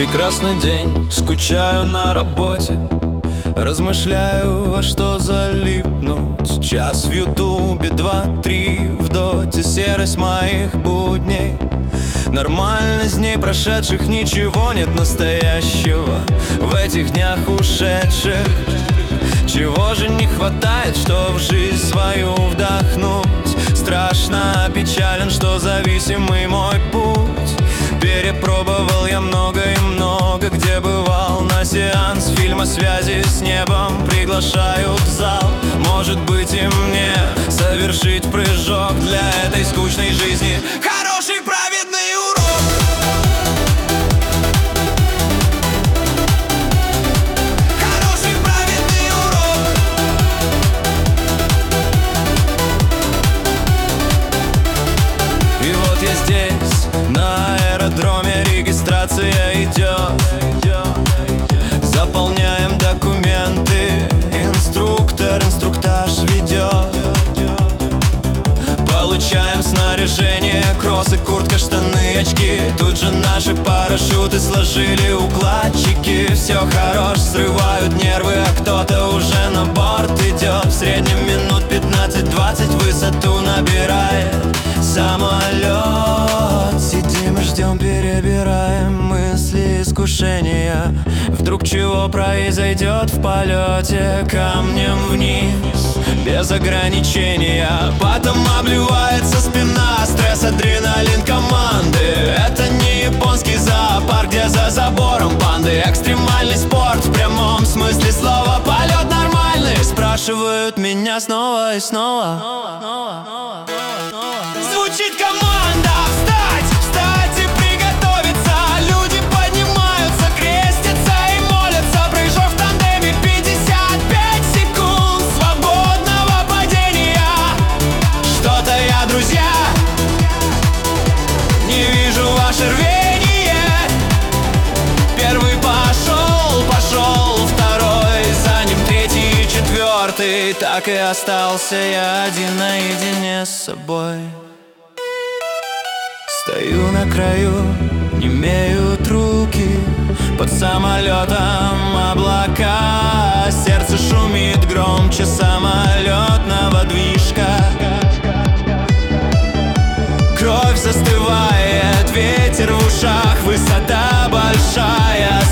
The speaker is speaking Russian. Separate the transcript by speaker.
Speaker 1: Прекрасный день, скучаю на работе, размышляю, во что залипнуть. Час в ютубе, 2-3 в доте, серость моих будней. Нормальность дней прошедших, ничего нет настоящего в этих днях ушедших. Чего же не хватает, что в жизнь свою вдохнуть? Страшно печален, что зависимый мой путь. Перепробовал я много и много, где бывал. На сеанс фильма «Связи с небом» приглашают в зал. Может быть и мне совершить прыжок для этой скучной жизни. Хороший праведный урок. Хороший праведный урок. И вот я здесь, на аэродроме, регистрация идет. Заполняем документы, инструктаж ведет. Получаем снаряжение, кроссы, куртка, штаны, очки. Тут же наши парашюты сложили укладчики. Все хорош, срывают нервы, а кто-то уже на борт идет. В среднем минут 15-20 высоту набирает самолет. Сидим и ждем, перебираем мысли, искушения. Вдруг чего произойдет в полете, камнем вниз, без ограничения. Потом обливается спина, стресс, адреналин команды. Это не японский зоопарк, где за забором панды. Экстремальный спорт в прямом смысле слова. Полет нормальный, спрашивают меня снова и снова. Звучит команда: встать, встать и приготовиться. Люди поднимаются, крестятся и молятся. Прыжок в тандеме, 55 секунд свободного падения. Что-то я, друзья, не вижу ваше рвение. Первый пошел, второй, за ним третий и четвертый. Так и остался я один наедине с собой. Стою на краю, немеют руки, под самолетом облака. Сердце шумит громче самолетного движка. Кровь застывает, ветер в ушах, высота большая.